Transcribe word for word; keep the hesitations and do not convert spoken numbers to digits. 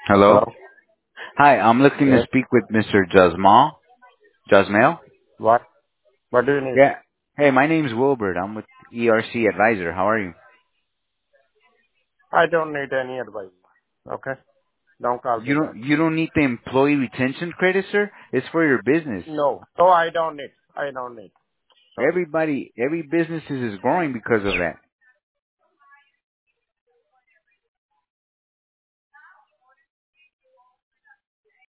Hello. Hello? Hi, I'm looking to Yes. speak with Mister Jasmal. Jasmail? What? What do you need? Yeah. Hey, my name's Wilbert. I'm with E R C Advisor. How are you? I don't need any advice. Okay? Don't call me You back. don't you don't need the employee retention credit, sir? It's for your business. No. No, I don't need. I don't need. Sorry. Everybody every business is growing because of that.